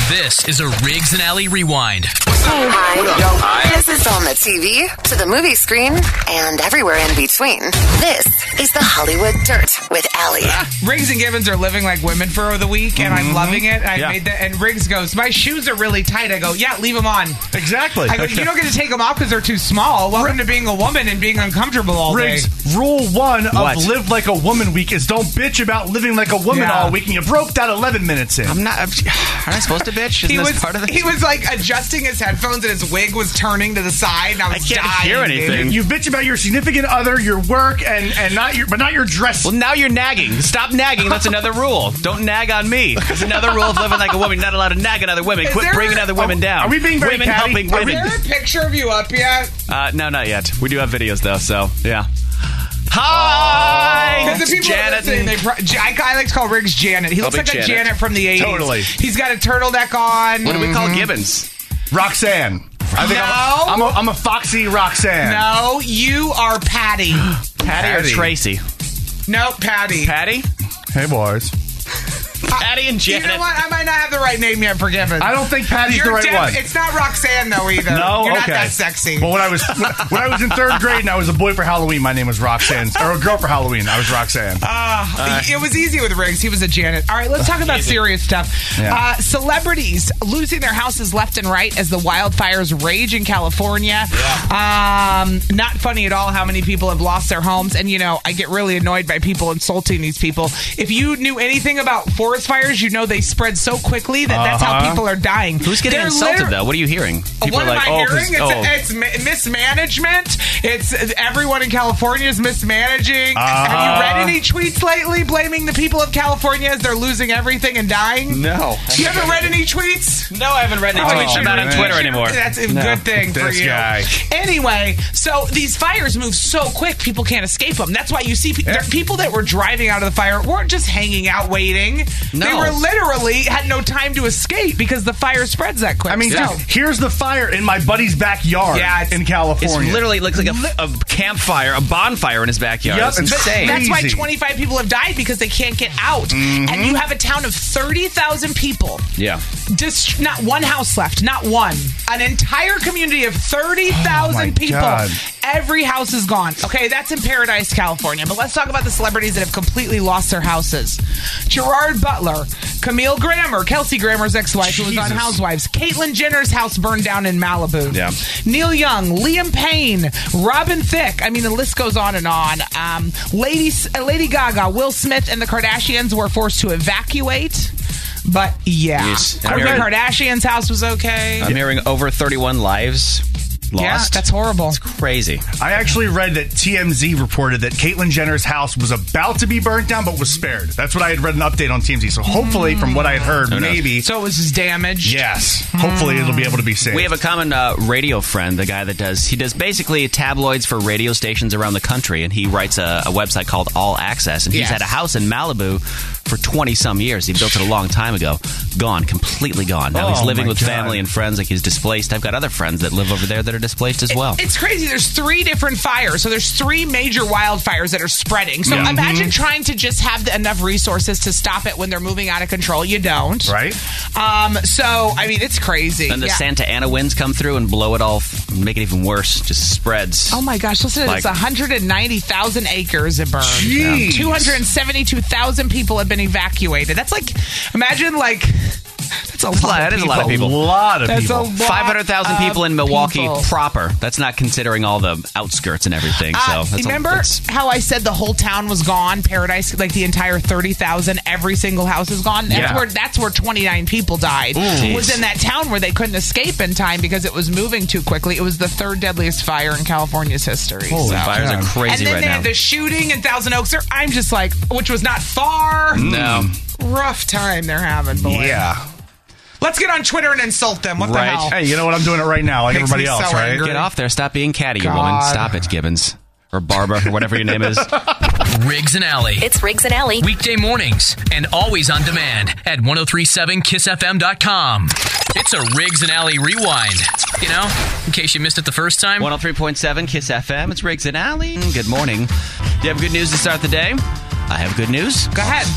This is a Riggs and Alley Rewind. Hi. This is on the TV, to the movie screen, and everywhere in between. This is the Hollywood Dirt with Alley. Riggs and Gibbons are living like women for the week, and I'm loving it. I made that, and Riggs goes, "My shoes are really tight." I go, "Yeah, leave them on." Exactly. I go, "You don't get to take them off because they're too small." Welcome to being a woman and being uncomfortable all day. Riggs, rule 1 of Live Like a Woman Week is don't bitch about living like a woman all week, and you broke that 11 minutes in. Aren't I supposed to bitch? Isn't this part of it? He was like adjusting his headphones, and his wig was turning to the side, and I was can't dying, hear anything. dude. You bitch about your significant other, your work, and not your dress. Well, now you're nagging. Stop nagging. That's another rule. Don't nag on me. That's another rule of living like a woman. You're not allowed to nag on other women. Quit bringing other women down. Are we being very women catty? helping Is women? there a picture of you up yet? No, not yet. We do have videos though, so yeah. Hi, Because the people Janet. I like to call Riggs Janet. He looks like a Janet from the 80s. Totally. He's got a turtleneck on. What do we call Gibbons? Roxanne. I think No. I'm a foxy Roxanne. No, you are Patty. Patty or Tracy? No, Patty. Patty? Hey, boys. Patty and Janet. You know what? I might not have the right name yet for Gibbons. I don't think Patty's the right one. It's not Roxanne, though, either. No? You're not Okay. that sexy. Well, when I was in 3rd grade and I was a boy for Halloween, my name was Roxanne. Or a girl for Halloween, I was Roxanne. It was easy with Riggs. He was a Janet. All right, let's talk about serious stuff. Yeah. Celebrities losing their houses left and right as the wildfires rage in California. Not funny at all how many people have lost their homes. And, you know, I get really annoyed by people insulting these people. If you knew anything about forest fires, you know they spread so quickly that that's how people are dying. Who's getting insulted, though? What are you hearing? People What are am like, I hearing? oh. It's mismanagement. It's everyone in California is mismanaging. Have you read any tweets lately blaming the people of California as they're losing everything and dying? No. You haven't read any tweets? No, I haven't read any tweets. I'm not on Twitter anymore. That's a good thing for This you. guy. Anyway, so these fires move so quick, people can't escape them. That's why you see people that were driving out of the fire weren't just hanging out waiting. No. They were literally had no time to escape because the fire spreads that quick. I mean, dude, here's the fire in my buddy's backyard in California. It literally looks like a campfire, a bonfire in his backyard. Yep, It's insane. That's why 25 people have died because they can't get out. And you have a town of 30,000 people. Yeah. Just not one house left, not one. An entire community of 30,000 people. God. Every house is gone. Okay, that's in Paradise, California. But let's talk about the celebrities that have completely lost their houses. Gerard Butler, Camille Grammer, Kelsey Grammer's ex-wife who was on Housewives. Caitlyn Jenner's house burned down in Malibu. Yeah. Neil Young, Liam Payne, Robin Thicke. I mean, the list goes on and on. Lady Gaga, Will Smith, and the Kardashians were forced to evacuate. But yeah, Yes. Kourtney Kardashian's house was okay. I'm hearing over 31 lives lost. Yeah, that's horrible. It's crazy. I actually read that TMZ reported that Caitlyn Jenner's house was about to be burnt down, but was spared. That's what I had read an update on TMZ. So hopefully, from what I had heard, maybe. So it was just damaged. Yes. Hopefully, it'll be able to be saved. We have a common radio friend, the guy that does basically tabloids for radio stations around the country, and he writes a website called All Access, and he's had a house in Malibu for 20-some years. He built it a long time ago. Gone. Completely gone. Now he's living with family and friends like he's displaced. I've got other friends that live over there that are displaced as well. It's crazy. There's 3 different fires. So there's 3 major wildfires that are spreading. So imagine trying to just have enough resources to stop it when they're moving out of control. You don't. Right? So, I mean, it's crazy. And the Santa Ana winds come through and blow it all, make it even worse. Just spreads. Oh my gosh, listen to this. 190,000 acres it burned. Jeez. 272,000 people have been evacuated. That's like, imagine that's a lot. That is a lot of people. A lot of That's people. a lot 500,000 people in Milwaukee people. proper. That's not considering all the outskirts and everything. So that's remember how I said the whole town was gone? Paradise, like the entire 30,000, every single house is gone. That's where 29 people died. Was in that town where they couldn't escape in time because it was moving too quickly. It was the 3rd deadliest fire in California's history. fires are crazy and then right they now. had the shooting in Thousand Oaks. I'm just like, which was not far. No. Rough time they're having, boy. Yeah. Let's get on Twitter and insult them. What the hell? Hey, you know what? I'm doing it right now, like Makes everybody me else, so right? angry. Get off there. Stop being catty, you God. woman. Stop it, Gibbons. Or Barbara, or whatever your name is. Riggs and Alley. It's Riggs and Alley. Weekday mornings and always on demand at 1037kissfm.com. It's a Riggs and Alley rewind. You know, in case you missed it the first time. 103.7 Kiss FM. It's Riggs and Alley. Good morning. Do you have good news to start the day? I have good news. Go ahead.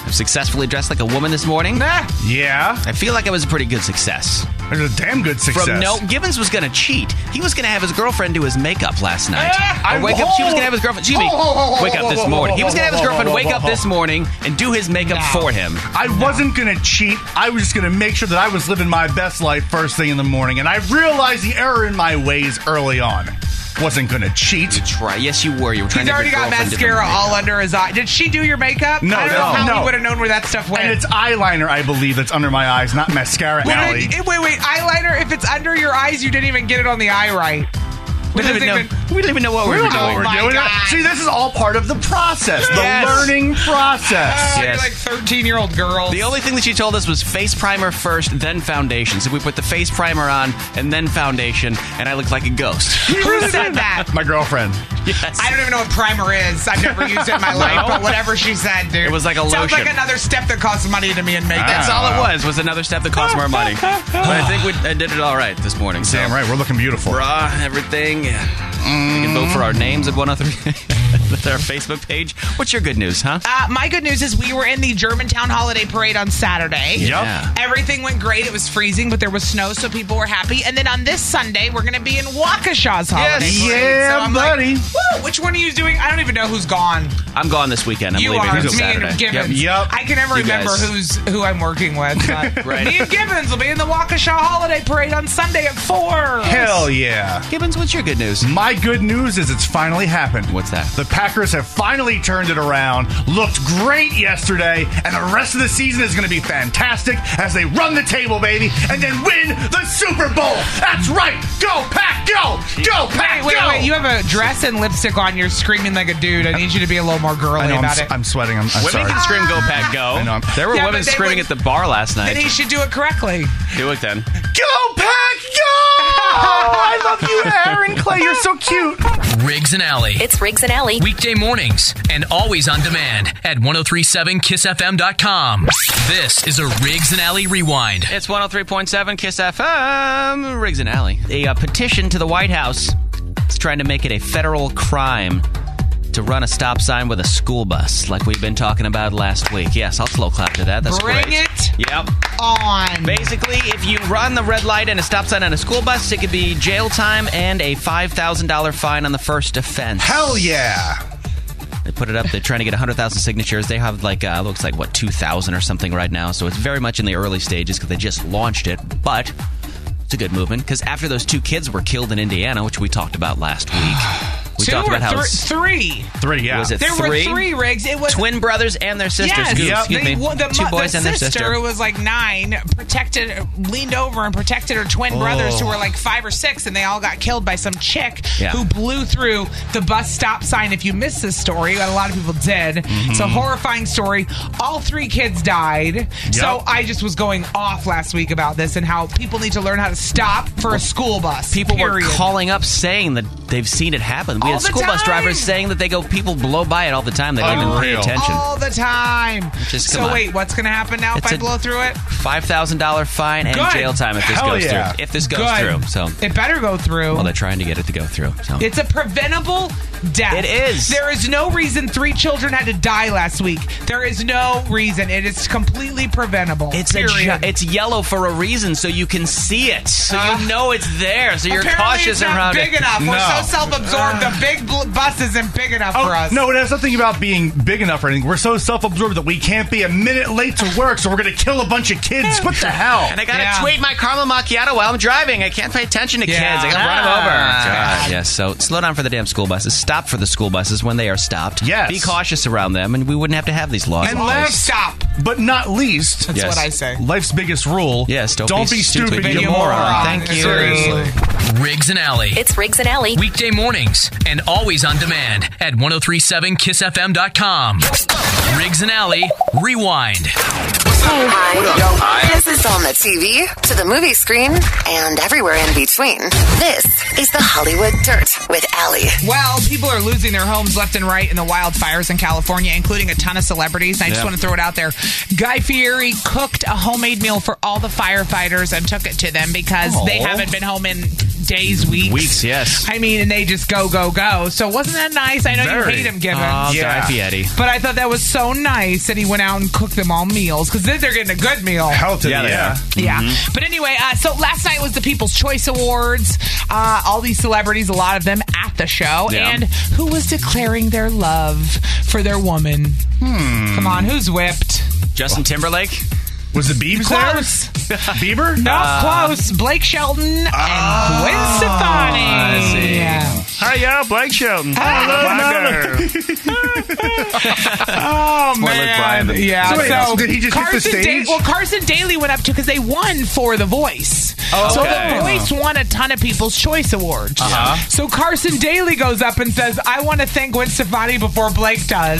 successfully dressed like a woman this morning. Yeah. I feel like it was a pretty good success. It was a damn good success. Gibbons was going to cheat. He was going to have his girlfriend do his makeup last night. She was going to have his girlfriend, wake up this morning. He was going to have his girlfriend wake up this morning and do his makeup for him. I wasn't going to cheat. I was just going to make sure that I was living my best life first thing in the morning. And I realized the error in my ways early on. Wasn't going to cheat. Try. Yes, you were. You were trying He's to already got mascara all under his eye. Did she do your makeup? No, I don't know how he would have known where that stuff went. And it's eyeliner, I believe, that's under my eyes, not mascara, Allie. Wait. Eyeliner, if it's under your eyes, you didn't even get it on the eye right. We don't even know what we're doing. See, this is all part of the process, the learning process. You're like 13-year-old girls. The only thing that she told us was face primer first, then foundation. So we put the face primer on and then foundation, and I looked like a ghost. Who said that? My girlfriend. Yes. I don't even know what primer is. I've never used it in my life, but whatever she said, dude. It was like a lotion. Sounds like another step that costs money to me in makeup. That's all it was another step that cost more money. But I think I did it all right this morning. So. Damn right, we're looking beautiful. Bra, everything. You can vote for our names at 103 with our Facebook page. What's your good news, huh? My good news is we were in the Germantown Holiday Parade on Saturday. Yep. Everything went great. It was freezing, but there was snow, so people were happy. And then on this Sunday, we're going to be in Waukesha's Holiday Parade. Yeah, so I'm buddy. Like, woo, which one are you doing? I don't even know who's gone. I'm gone this weekend. I'm you leaving are. until Me Saturday. and Gibbons. Yep. I can never remember who I'm working with. But Right. Me and Gibbons will be in the Waukesha Holiday Parade on Sunday at 4. Hell yeah. Gibbons, what's your good news? My good news is it's finally happened. What's that? The Packers have finally turned it around, looked great yesterday, and the rest of the season is going to be fantastic as they run the table, baby, and then win the Super Bowl. That's right. Go, Pack, go. Go, Pack, go. Wait. You have a dress and lipstick on. You're screaming like a dude. I need you to be a little more girly about it. I'm sweating. I'm Women sorry. can scream "Go Pack, go!" I know. There were Yeah, women but they screaming would- at the bar last night. Then he should do it correctly. Do it then. Go, Pack, go. I love you, Aaron Clay. You're so cute. Riggs and Alley. It's Riggs and Alley. Weekday mornings and always on demand at 1037kissfm.com. This is a Riggs and Alley Rewind. It's 103.7 Kiss FM. Riggs and Alley. A petition to the White House is trying to make it a federal crime to run a stop sign with a school bus, like we've been talking about last week. Yes, I'll slow clap to that. That's Bring great. it Yep. on. Basically, if you run the red light and a stop sign on a school bus, it could be jail time and a $5,000 fine on the first offense. Hell yeah. They put it up. They're trying to get 100,000 signatures. They have looks like 2,000 or something right now. So it's very much in the early stages because they just launched it. But it's a good movement because after those 2 kids were killed in Indiana, which we talked about last week, we 2 talked or about how 3. 3, yeah. Was it There 3? were 3, Riggs. It was Twin brothers and their sisters. Yes, Excuse me. the 2 boys and their sister, sister. who was 9, leaned over and protected her twin brothers who were 5 or 6, and they all got killed by some chick who blew through the bus stop sign. If you missed this story, a lot of people did. It's a horrifying story. All 3 kids died. So I just was going off last week about this and how people need to learn how to stop for a school bus. People were period. calling up saying that they've seen it happen. We All had the school bus time. drivers saying that people blow by it all the time. They don't even pay Unreal. attention. all the time. Just, So come on. wait, what's going to happen now if It's I a- blow through it? $5,000 fine and Good. jail time if this Hell goes yeah. through. If this goes Good. through. So, It better go through. well, they're trying to get it to go through. So. It's a preventable death. It is. There is no reason 3 children had to die last week. There is no reason. It is completely preventable. Period. It's yellow for a reason, so you can see it, so you know it's there, so you're Apparently cautious it's not around big it. enough. We're No. so self-absorbed. The big bus isn't big enough for us. No, it has nothing about being big enough or anything. We're so self-absorbed that we can't be a minute late to work, so we're going to kill a bunch of kids. What the hell? And I gotta Yeah. tweet my caramel macchiato while I'm driving. I can't pay attention to Yeah. kids. I gotta run them over. Ah. God, yes. So slow down for the damn school buses. Stop for the school buses when they are stopped. Yes. Be cautious around them, and we wouldn't have to have these laws. And in place. last- Stop. But not least, That's Yes. what I say. life's biggest rule. Yes, don't be stupid, you you moron. moron. Thank you. Seriously. Riggs and Alley. It's Riggs and Alley. Weekday mornings and always on demand at 1037kissfm.com. Riggs and Alley Rewind. Hi. This is on the TV, to the movie screen, and everywhere in between. This is the Hollywood Dirt with Alley. Well, people are losing their homes left and right in the wildfires in California, including a ton of celebrities. I just want to throw it out there. Guy Fieri cooked a homemade meal for all the firefighters and took it to them because they haven't been home in days, weeks. Yes. I mean, and they just go. So wasn't that nice? I know you hate him, Gibbons. Guy Fieri. But I thought that was so nice that he went out and cooked them all meals because then they're getting a good meal. Hell to Yeah, they are. Yeah. But anyway, so last night was the People's Choice Awards. All these celebrities, a lot of them at the show. Yeah. And who was declaring their love for their woman? Come on, who's whipped? Justin Timberlake. Was the Biebs Close. there? Bieber? No, close. Blake Shelton and Gwen Stefani. I see. Hiya, Blake Shelton. Oh, Poor Luke Bryan. man. Yeah. So wait, so did he just hit the stage? Carson Daly went up to because they won for The Voice. So The Voice won a ton of People's Choice Awards. So Carson Daly goes up and says, I want to thank Gwen Stefani before Blake does.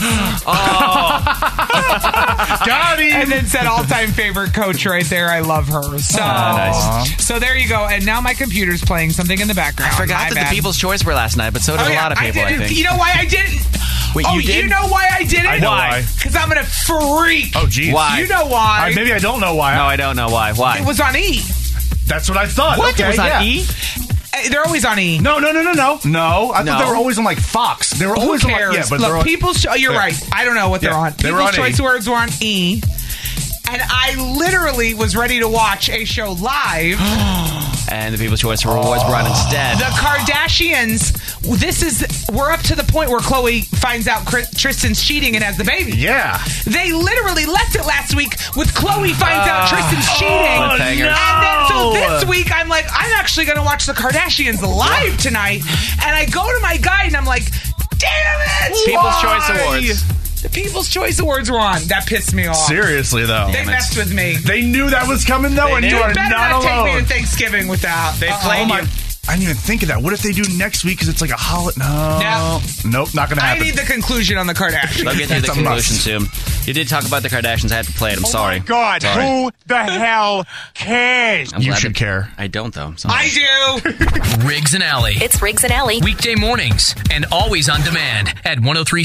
Got him. And then said all-time favorite coach right there. I love her. So, nice. So there you go. And now my computer's playing something in the background. I forgot that the People's Choice were last night, but so did a lot of people, I think. You know why I didn't? Wait, you did? You know why I didn't? I know why. Because I'm going to freak. Oh, geez. Why? You know why. Maybe I don't know why. No, I don't know why. Why? It was on E. That's what I thought. What? Okay, It was on E? They're always on E. No. No, I thought they were always on like Fox. They were Who always cares? on like, but Look, they're on, you're Yeah. right. I don't know what they're Yeah, on. they were People's on Choice E. Awards were on E. And I literally was ready to watch a show live. And the People's Choice Awards were on instead. The Kardashians. We're up to the point where Khloe finds out Tristan's cheating and has the baby. Yeah. They literally left it last week with Khloe finds out Tristan's cheating. no. And then so this week I'm like, I'm actually going to watch the Kardashians live tonight. And I go to my guide and I'm like, damn it! People's Choice Awards. The People's Choice Awards were on. That pissed me off. Seriously, though. They messed with me. They knew that was coming, though, and did. you are Better not not take me alone. to Thanksgiving with that. They played you. I didn't even think of that. What if they do next week because it's like a holiday? No. Nope, not going to I happen. need the conclusion on the Kardashians. I'll get to the That's a must. conclusion soon. You did talk about the Kardashians. I had to play it. I'm sorry. God, Sorry. who the hell cares? I'm You glad should that- care. I don't, though. I'm sorry. I do. Riggs and Alley. It's Riggs and Alley. Weekday mornings and always on demand at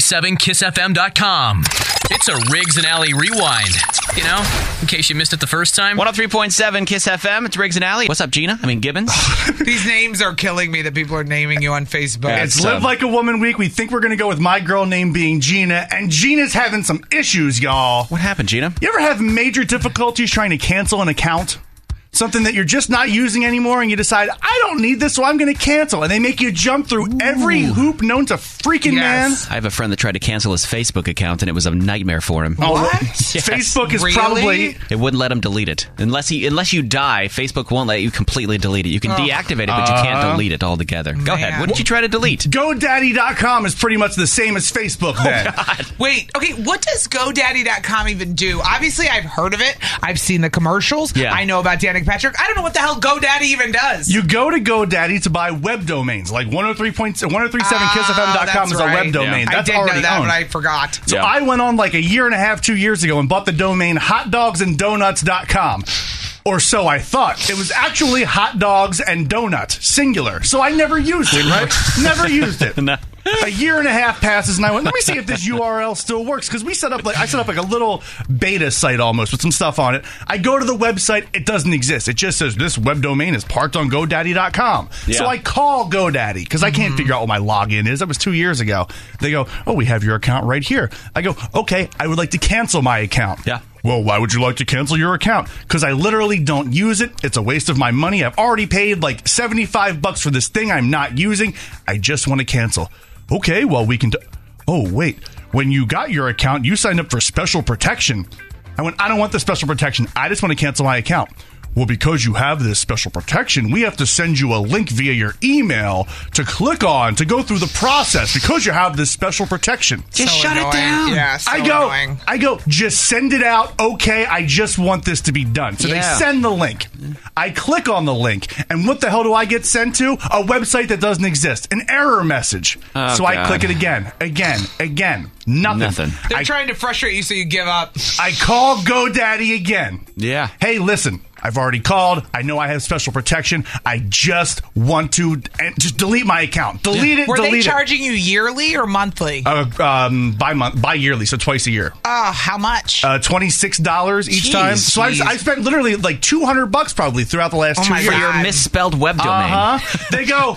1037kissfm.com. It's a Riggs and Alley rewind. You know, in case you missed it the first time. 103.7 Kiss FM. It's Riggs and Alley. What's up, Gina? Gibbons. These names are killing me that people are naming you on Facebook. Yeah, It's It's, Live Like a Woman week. We think we're going to go with my girl name being Gina, and Gina's having some issues, y'all. What happened, Gina? You ever have major difficulties trying to cancel an account? Something that you're just not using anymore, and you decide, I don't need this, so I'm going to cancel. And they make you jump through every hoop known to freaking Yes. I have a friend that tried to cancel his Facebook account, and it was a nightmare for him. man. Oh, What? Facebook is Really? probably... It wouldn't let him delete it. Unless you die, Facebook won't let you completely delete it. You can deactivate it, but you can't delete it altogether. Go ahead. What did you try to delete? GoDaddy.com is pretty much the same as Facebook then. Wait, okay, what does GoDaddy.com even do? Obviously, I've heard of it. I've seen the commercials. Yeah. I know about Danica Patrick. I don't know what the hell GoDaddy even does. You go to GoDaddy to buy web domains, like 1037kissfm.com is a web domain. I That's did know already that, owned. but I forgot. So Yeah. I went on like a year and a half, 2 years ago and bought the domain hotdogsanddonuts.com. Or so I thought. It was actually hot dogs and donut, singular. So I never used it, right? Never used it. No. A year and a half passes, and I went, let me see if this URL still works. Because I set up like a little beta site almost with some stuff on it. I go to the website, it doesn't exist. It just says this web domain is parked on GoDaddy.com. Yeah. So I call GoDaddy because I can't figure out what my login is. That was 2 years ago. They go, oh, we have your account right here. I go, okay, I would like to cancel my account. Yeah. Well, why would you like to cancel your account? Because I literally don't use it. It's a waste of my money. I've already paid like $75 for this thing I'm not using. I just want to cancel. Okay, well, we can... Oh, wait. When you got your account, you signed up for special protection. I went, I don't want the special protection. I just want to cancel my account. Well, because you have this special protection, we have to send you a link via your email to click on to go through the process because you have this special protection. Just So shut annoying. it down. Yeah, so annoying. I go, just send it out. Okay, I just want this to be done. So they Yeah. send the link. I click on the link, and what the hell do I get sent to? A website that doesn't exist. An error message. Oh, so I God. click it again. Nothing. They're trying to frustrate you so you give up. I call GoDaddy again. Yeah. Hey, listen, I've already called. I know I have special protection. I just want to just delete my account. Delete it. Were delete they charging you yearly or monthly? By yearly, so twice a year. How much? $26 each time. So I spent literally like $200 probably throughout the last 2 years. For your misspelled web domain. They go,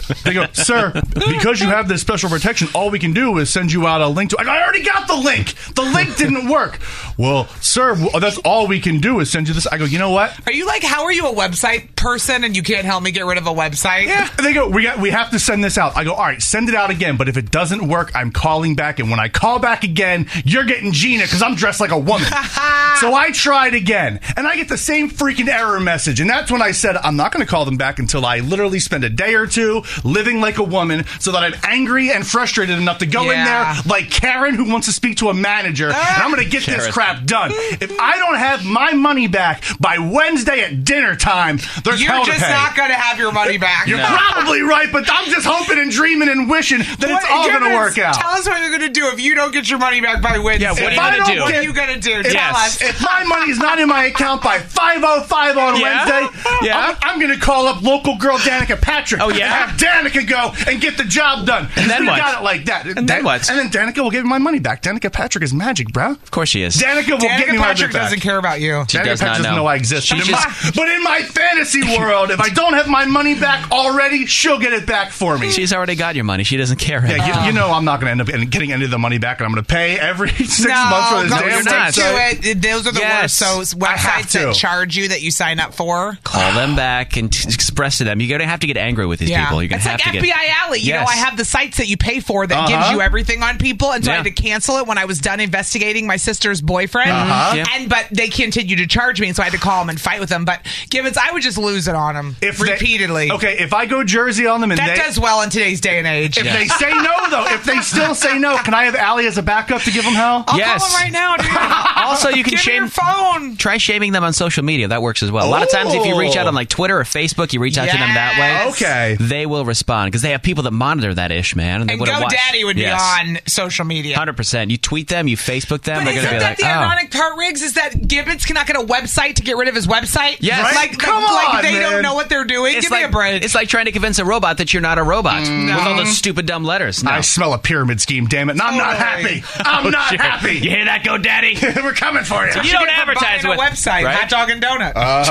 sir, because you have this special protection, all we can do is send you out a link to. I already got the link. The link didn't work. Well, sir, that's all we can do is send you this. I go, you know what? Are you like, how are you a website person and you can't help me get rid of a website? Yeah. They go, we have to send this out. I go, all right, send it out again. But if it doesn't work, I'm calling back. And when I call back again, you're getting Gina because I'm dressed like a woman. So I tried again. And I get the same freaking error message. And that's when I said, I'm not going to call them back until I literally spend a day or two living like a woman so that I'm angry and frustrated enough to go in there like Karen who wants to speak to a manager. And I'm going to get this crap done. If I don't have my money back by Wednesday at dinner time, there's hell to pay. You're just not going to have your money back. You're probably right, but I'm just hoping and dreaming and wishing that it's all going to work out. Tell us what you're going to do if you don't get your money back by Wednesday. Yeah, what are you going to do? What are you going to do? Tell us. If my money's not in my account by 5:05 on Wednesday, I'm going to call up local girl Danica Patrick. Oh, yeah? And have Danica go and get the job done. And then what? Got it like that. And then what? And then Danica will give me my money back. Danica Patrick is magic, bro. Of course she is. Danica will get me my Patrick money back. doesn't care about you. She Danica does Patrick not doesn't know I exist. But in my fantasy world, if I don't have my money back already, she'll get it back for me. She's already got your money. She doesn't care. Yeah, you know I'm not going to end up getting any of the money back, and I'm going to pay every 6 months for this damn stick thing. to it. Those are the worst. So websites that charge you that you sign up for. Call them back and express to them. You're going to have to get angry with these people. You're going to have like to FBI Alley. You know, I have the sites that you pay for that gives you everything on people, and so I had to cancel it when I was done investigating my sister's boyfriend. But they continued to charge me, and so I had to call them and fight with them. But Gibbons, I would just lose it on them repeatedly. If I go Jersey on them and that does well in today's day and age. If they say no, though, if they still say no, can I have Allie as a backup to give them hell? I'll call them right now, dude. Also, you can Give me your phone. Try shaming them on social media. That works as well. A lot of times, if you reach out on like Twitter or Facebook, you reach out to them that way. Okay, they will respond because they have people that monitor that ish, man. And, GoDaddy would be on social media. 100%. You tweet them, you Facebook them. But they're going to be like, the ironic part, Riggs, is that Gibbons cannot get a website to get rid of his website. Yes, like they don't know what they're doing. Give me a break. It's like trying to convince a robot that you're not a robot with all those stupid dumb letters. No. I smell a pyramid scheme. Damn it! And I'm not happy. I'm not happy. You hear that, GoDaddy? We're coming for you. So you don't advertise with a website, right? Hot Dog and Donut.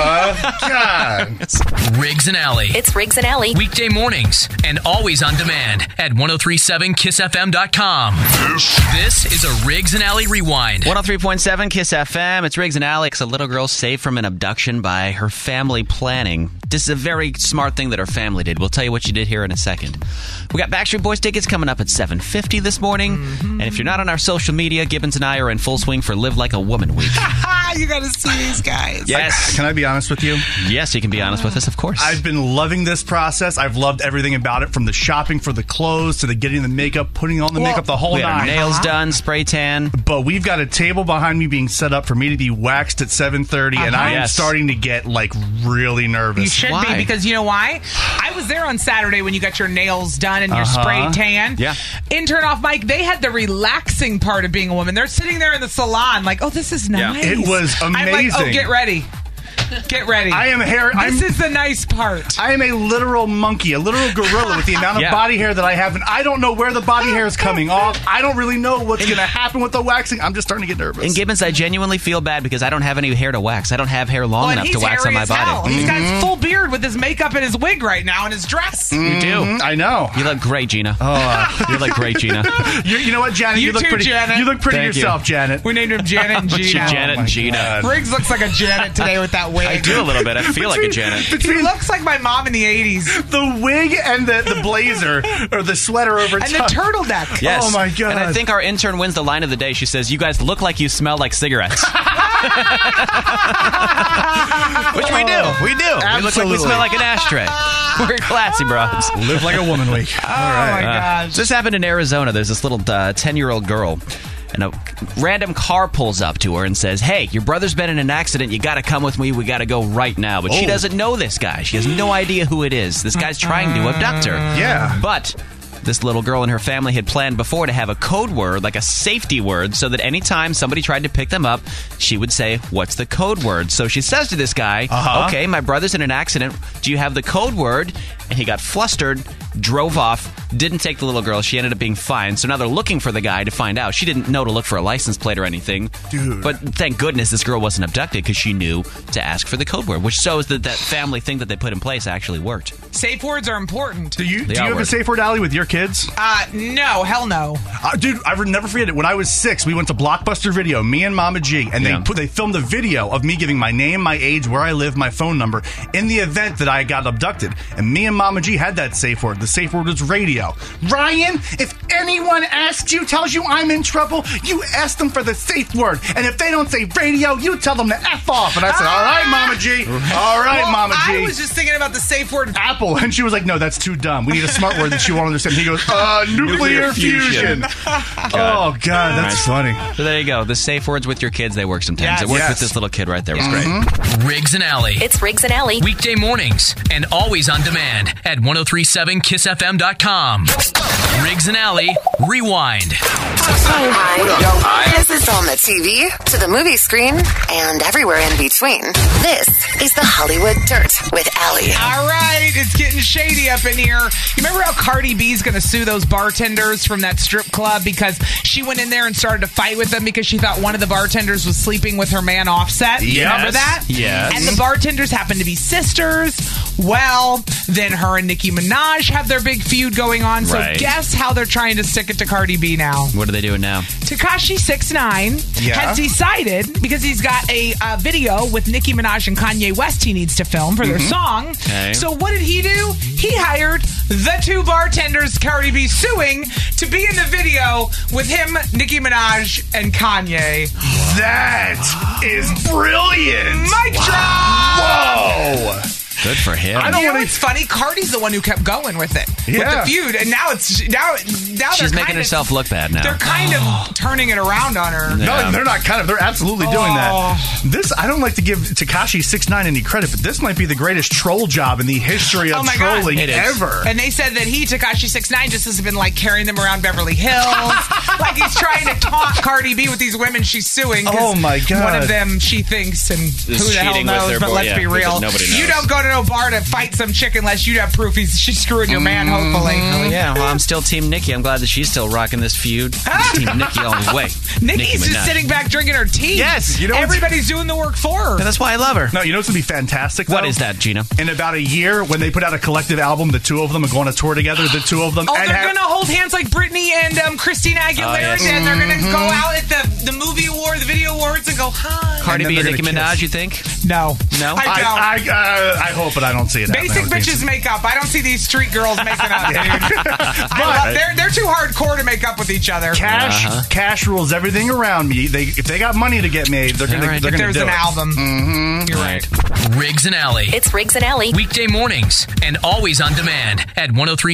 God. Riggs and Alley. It's Riggs and Alley. Weekday mornings and always on demand at 1037kissfm.com. This is a Riggs and Alley Rewind. 103.7 Kiss FM. It's Riggs and Alex. A little girl saved from an abduction by her family planning. This is a very smart thing that her family did. We'll tell you what she did here in a second. We got Backstreet Boys tickets coming up at 7:50 this morning. And if you're not on our social media, Gibbons and I are in full swing for Live Like a Woman Week. You got to see these guys. Yes. Can I be honest with you? Yes, you can be honest with us, of course. I've been loving this process. I've loved everything about it, from the shopping for the clothes to the getting the makeup, putting on the makeup, the whole we had our nine. nails done, spray tan. But we've got a table behind me being set up for me to be waxed at 7:30, and I am starting to get like really nervous. You should be, because you know why? I was there on Saturday when you got your nails done and your spray tan. Yeah. Intern off mic, they had the relaxing part of being a woman. They're sitting there in the salon like, oh, this is nice. It was amazing. I'm like, oh, get ready. Get ready. I am hair. This is the nice part. I am a literal monkey, a literal gorilla with the amount of body hair that I have, and I don't know where the body hair is coming off. I don't really know what's going to happen with the waxing. I'm just starting to get nervous. And Gibbons, I genuinely feel bad because I don't have any hair to wax. I don't have hair long enough to wax on my body. He's got his full beard with his makeup and his wig right now and his dress. You do. I know. You look great, Gina. You look great, Gina. You know what, Janet? You look too, pretty. Janet. You look pretty Thank yourself, you. Janet. We named him Janet and Gina. Janet and Gina. God. Riggs looks like a Janet today with that wig. I do a little bit. I feel like a Janet. He looks like my mom in the 80s. The wig and the blazer or the sweater over and top. the turtleneck. Yes. Oh my God. And I think our intern wins the line of the day. She says, "You guys look like you smell like cigarettes." Which we do. We do. Absolutely. We look like we smell like an ashtray. We're classy, bros. Live like a woman week. Oh my gosh. This happened in Arizona. There's this little 10-year-old girl. And a random car pulls up to her and says, "Hey, your brother's been in an accident. You got to come with me. We got to go right now." But she doesn't know this guy. She has no idea who it is. This guy's trying to abduct her. Yeah. But This little girl and her family had planned before to have a code word, like a safety word, so that anytime somebody tried to pick them up, she would say, "What's the code word?" So she says to this guy, "Okay, my brother's in an accident. Do you have the code word?" And he got flustered, drove off, didn't take the little girl. She ended up being fine. So now they're looking for the guy to find out. She didn't know to look for a license plate or anything. Dude. But thank goodness this girl wasn't abducted because she knew to ask for the code word, which shows that that family thing that they put in place actually worked. Safe words are important. Do you have a safe word, Allie, with your kids? No, hell no. Dude, I would never forget it. When I was 6, we went to Blockbuster Video, me and Mama G, and they filmed a video of me giving my name, my age, where I live, my phone number, in the event that I got abducted. And me and Mama G had that safe word. The safe word was radio. Ryan, if anyone asks you, tells you I'm in trouble, you ask them for the safe word. And if they don't say radio, you tell them to F off. And I said, all right, Mama G. All right, Mama G. I was just thinking about the safe word Apple. And she was like, no, that's too dumb. We need a smart word that she won't understand. He goes, nuclear fusion. Oh, God, that's funny. So there you go. The safe words with your kids, they work sometimes. It worked with this little kid right there. It was great. Riggs and Alley. It's Riggs and Alley. Weekday mornings and always on demand at 1037kissfm.com. Riggs and Alley, Rewind. Hi. This is on the TV, to the movie screen, and everywhere in between. This is the Hollywood Dirt with Alley. All right, it's getting shady up in here. You remember how Cardi B's going to sue those bartenders from that strip club because she went in there and started to fight with them because she thought one of the bartenders was sleeping with her man Offset? Yes. You remember that? Yes. And the bartenders happen to be sisters. Well, then her and Nicki Minaj have their big feud going on. So guess how they're trying to stick it to Cardi B now? What are they doing now? Tekashi 6ix9ine has decided, because he's got a video with Nicki Minaj and Kanye West he needs to film for their song. Okay. So what did he do? He hired the two bartenders Cardi B suing to be in the video with him, Nicki Minaj, and Kanye. That is brilliant. Mic drop! Whoa. Good for him. I don't know what's funny? Cardi's the one who kept going with it. With the feud. And now she's making herself look bad now. They're kind of turning it around on her. No, they're not kind of. They're absolutely doing that. I don't like to give Tekashi 6ix9ine any credit, but this might be the greatest troll job in the history of trolling ever. And they said that Tekashi 6ix9ine, just has been like carrying them around Beverly Hills. Like he's trying to taunt Cardi B with these women she's suing. Oh my God. One of them she thinks, and who the hell knows, but let's be real. You don't go to no bar to fight some chick unless you have proof she's screwing your man, hopefully. Oh, yeah, well, I'm still Team Nicki. I'm glad that she's still rocking this feud. Team Nicki all the way. Nicki's just sitting back drinking her tea. Yes. Everybody's doing the work for her. That's why I love her. No, you know what's going to be fantastic, though? What is that, Gina? In about a year, when they put out a collective album, the two of them are going on a tour together, the two of them. Oh, they're going to hold hands like Britney and Christina Aguilera, and they're going to go out at the movie award, the video awards, and go, hi. Cardi B and Nicki Minaj, you think? No. No? I don't. I hope, but I don't see it. Basic bitches make up. I don't see these street girls making up, dude. They're too hardcore to make up with each other. Cash rules everything around me. If they got money to get made, they're going to do it. There's an album. Mm-hmm. You're right. Riggs and Alley. It's Riggs and Alley. Weekday mornings and always on demand at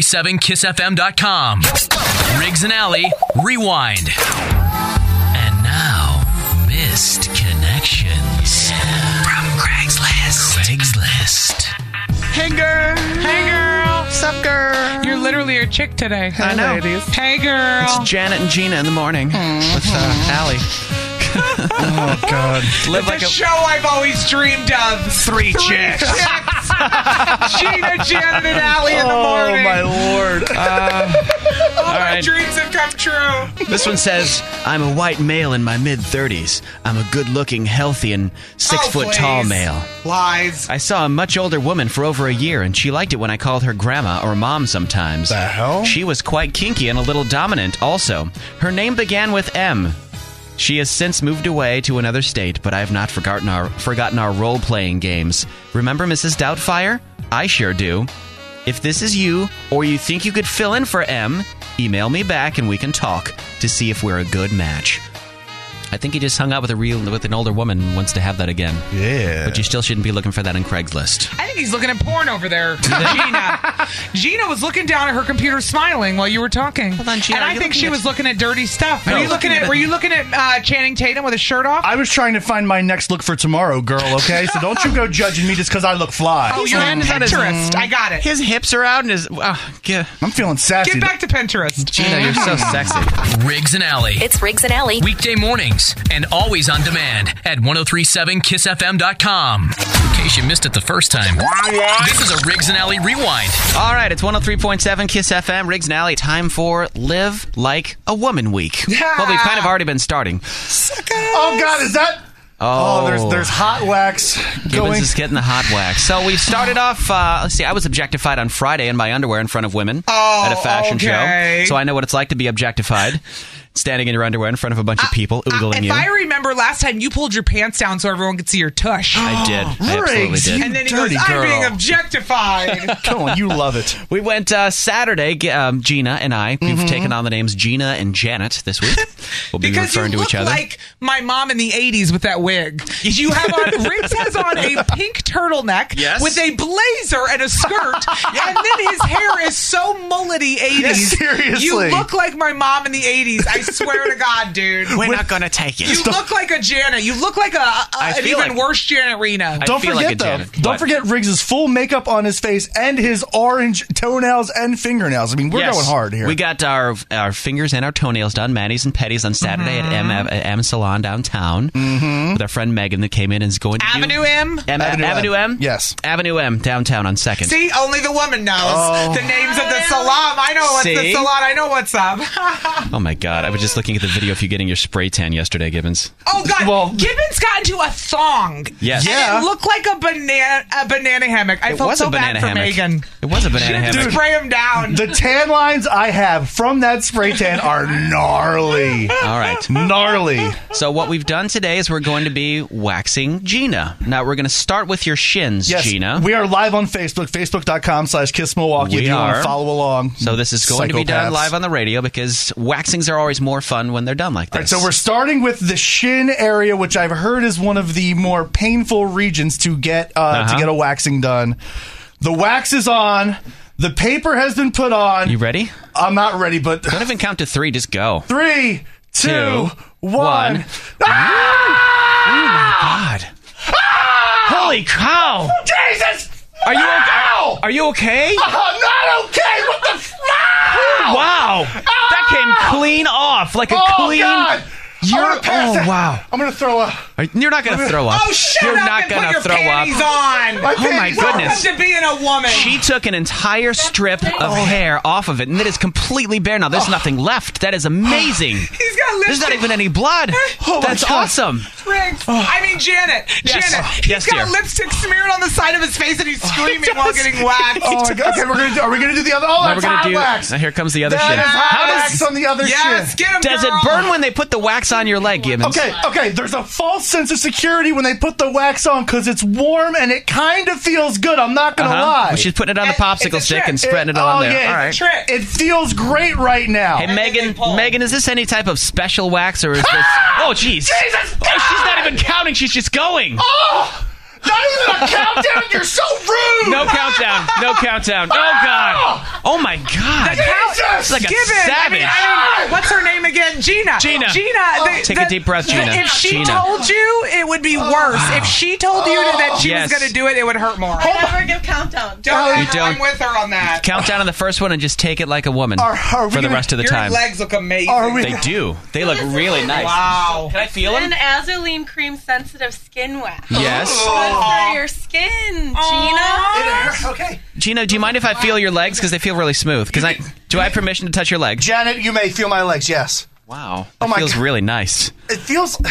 1037kissfm.com. Riggs and Alley, Rewind. And now, Missed Connections from Craigslist. Hey, girl. Hey, girl. Sup, girl? You're literally a chick today. I know. Ladies. Hey, girl. It's Janet and Gina in the morning with Allie. Oh, God. Live like a show I've always dreamed of. Three chicks. Gina, Janet, and Allie in the morning. Oh, my Lord. All my dreams have come true. This one says, I'm a white male in my mid-30s. I'm a good-looking, healthy, and 6-foot-tall male. Lies. I saw a much older woman for over a year, and she liked it when I called her grandma or mom sometimes. The hell? She was quite kinky and a little dominant also. Her name began with M. She has since moved away to another state, but I have not forgotten our role-playing games. Remember Mrs. Doubtfire? I sure do. If this is you, or you think you could fill in for M, email me back and we can talk to see if we're a good match. I think he just hung out with an older woman and wants to have that again. Yeah. But you still shouldn't be looking for that on Craigslist. I think he's looking at porn over there. Gina was looking down at her computer smiling while you were talking. Hold on, Gina, and I think she was looking at dirty stuff. Were you looking at Channing Tatum with his shirt off? I was trying to find my next look for tomorrow, girl, okay? So don't you go judging me just because I look fly. Oh, you're on Pinterest. I got it. His hips are out and his... I'm feeling sassy. Get back to Pinterest. Gina, you're so sexy. Riggs and Alley. It's Riggs and Alley. Weekday mornings and always on demand at 1037kissfm.com. In case you missed it the first time, this is a Riggs and Alley rewind. All right, it's 103.7 Kiss FM, Riggs and Alley. Time for Live Like a Woman Week. Well, we've kind of already been starting. Oh, God, is that... Oh, there's hot wax Gibbons going. is getting the hot wax. So we started off, let's see, I was objectified on Friday in my underwear in front of women at a fashion show. So I know what it's like to be objectified. Standing in your underwear in front of a bunch of people, oogling you. If I remember last time, you pulled your pants down so everyone could see your tush. I did. I absolutely did. And then he goes, I'm being objectified. Come on, you love it. We went Saturday, Gina and I. We've taken on the names Gina and Janet this week. We'll be referring to each other. Like my mom in the 80s with that wig. You have on, Riggs has on a pink turtleneck with a blazer and a skirt, and then his hair is so mullety 80s. Yes, seriously. You look like my mom in the 80s. I swear to God, dude. We're not going to take it. You look like a Janet. You look like an even worse Janet Reno. Don't forget Riggs' full makeup on his face and his orange toenails and fingernails. I mean, we're going hard here. We got our fingers and our toenails done, manis and petties, on Saturday at M Salon downtown with our friend Megan that came in and is going to Avenue M? Avenue M? Yes. Avenue M downtown on 2nd. See, only the woman knows the names of the salon. I know what's the salon. I know what's up. Oh, my God. I was just looking at the video of you getting your spray tan yesterday, Gibbons. Oh, God. Well, Gibbons got into a thong. Yes. And it looked like a banana hammock. I felt so bad for Megan. It was a banana hammock. Dude, spray him down. The tan lines I have from that spray tan are gnarly. All right. Gnarly. So what we've done today is we're going to be waxing Gina. Now, we're going to start with your shins, Gina. We are live on Facebook, facebook.com/KissMilwaukee if you want to follow along. So this is going to be done live on the radio because waxings are always more fun when they're done like this. All right, so we're starting with the shin area, which I've heard is one of the more painful regions to get a waxing done. The wax is on. The paper has been put on. You ready? I'm not ready, but... Don't even count to 3. Just go. 3, 2, 1. Ah! Oh, my God. Ah! Holy cow. Oh, Jesus! Are you okay? Are you okay? I'm not okay. What the fuck? Wow. That came clean off. Like a clean... God. Wow. I'm going to throw up. You're not going to throw up. Oh, shut You're up not and gonna put your throw panties up. on. My Oh, my goodness. Welcome to being a woman. She took an entire strip of hair off of it, and it is completely bare now. There's nothing left. That is amazing. He's got lipstick. There's not even any blood. That's awesome. Riggs. I mean, Janet. Yes. Janet. Yes, He's got dear. lipstick smeared on the side of his face, and he's screaming while getting waxed. Oh, my God. Okay, are we going to do the other? Oh, that's hot wax. Now here comes the other That shin. is hot wax on the other Yes, shin. get him, Does it girl. burn when they put the wax on your leg, Gibbons? Okay, there's a false sense of security when they put the wax on because it's warm and it kind of feels good. I'm not going to lie. Well, she's putting it on the popsicle It's a stick trick. and spreading it on there. Yeah, All right. Trick. It feels great right now. Hey, Megan, is this any type of special wax or is this... Oh, jeez. Jesus, Oh, she's not even counting. She's just going. Oh, not even a countdown. You're so rude. No countdown. No countdown. Oh, God. Oh, my God. Jesus. It's like a Gibbons. savage. I mean, what's her name again? Gina. Gina. Take a deep breath, Gina. If she Gina. told you, it would be worse. If she told you that she was going to do it, it would hurt more. I never give countdown. I'm with her on that. Count down on the first one and just take it like a woman Are we for the gonna- rest of the Your time. legs look amazing. Are we- They do. They look really nice. Wow. Can I feel them? An Azoline Cream Sensitive Skin Wax. Yes. Good for your skin, Gina. Okay. Gina, do you mind if I feel your legs? Because they feel really smooth. Do I have permission to touch your legs? Janet, you may feel my legs, yes. Wow. Oh That my feels God. really nice. It feels...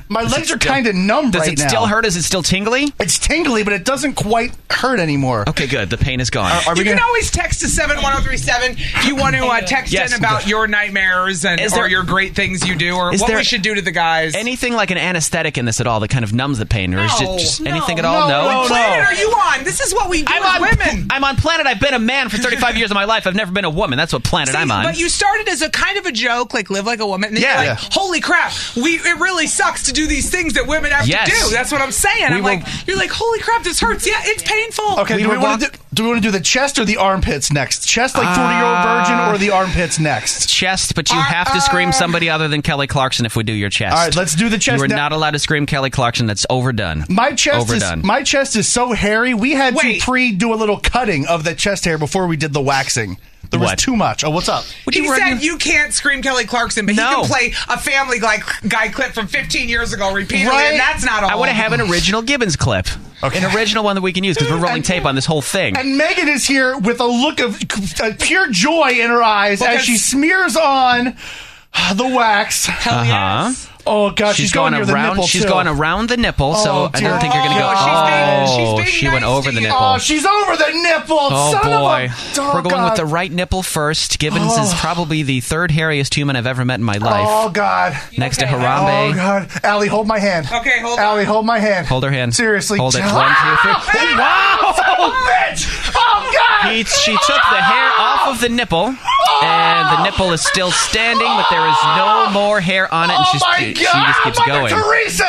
My legs are kind of numb Does right it now. still hurt? Is it still tingly? It's tingly, but it doesn't quite hurt anymore. Okay, good. The pain is gone. You can always text to 71037 if you want to text Yes. in about your nightmares or your great things you do or what we should do to the guys. Anything like an anesthetic in this at all that kind of numbs the pain? Or is it just anything at all? No. What planet are you on? This is what we do as women. I'm on planet. I've been a man for 35 years of my life. I've never been a woman. That's what planet I'm on. But you started as a kind of a joke, like live like a woman. And you're like, holy crap, it really sucks to do these things that women have to do. That's what I'm saying. You're like, holy crap, this hurts. Yeah, it's painful. Okay, do we want to do the chest or the armpits next? Chest like 40-year-old virgin or the armpits next? Chest, but you have to scream somebody other than Kelly Clarkson if we do your chest. All right, let's do the chest. You are not allowed to scream Kelly Clarkson. That's overdone. My chest is so hairy. We had to do a little cutting of the chest hair before we did the waxing. There was too much. Oh, what's up? He said you can't scream Kelly Clarkson, but he can play a Family Guy clip from 15 years ago repeatedly, and that's not all. I want to have an original Gibbons clip. Okay. An original one that we can use because we're rolling tape on this whole thing. And Megan is here with a look of pure joy in her eyes as she smears on the wax. Hell yes. Oh, gosh, she's going near the nipple, She's too. going around the nipple, so I don't think you're going to go. She went over the nipple. Oh, she's over the nipple. Oh, Son boy. Of a We're going with the right nipple first. Gibbons is probably the third hairiest human I've ever met in my life. Oh, God. Next to Harambe. Oh, God. Allie, hold my hand. Okay, hold on. Allie, hold my hand. Hold her hand. Seriously. Hold it. 1, 2, 3. Wow! Bitch! Oh, God! She took the hair off of the nipple, and the nipple is still standing, but there is no more hair on it, and she just keeps going. Teresa!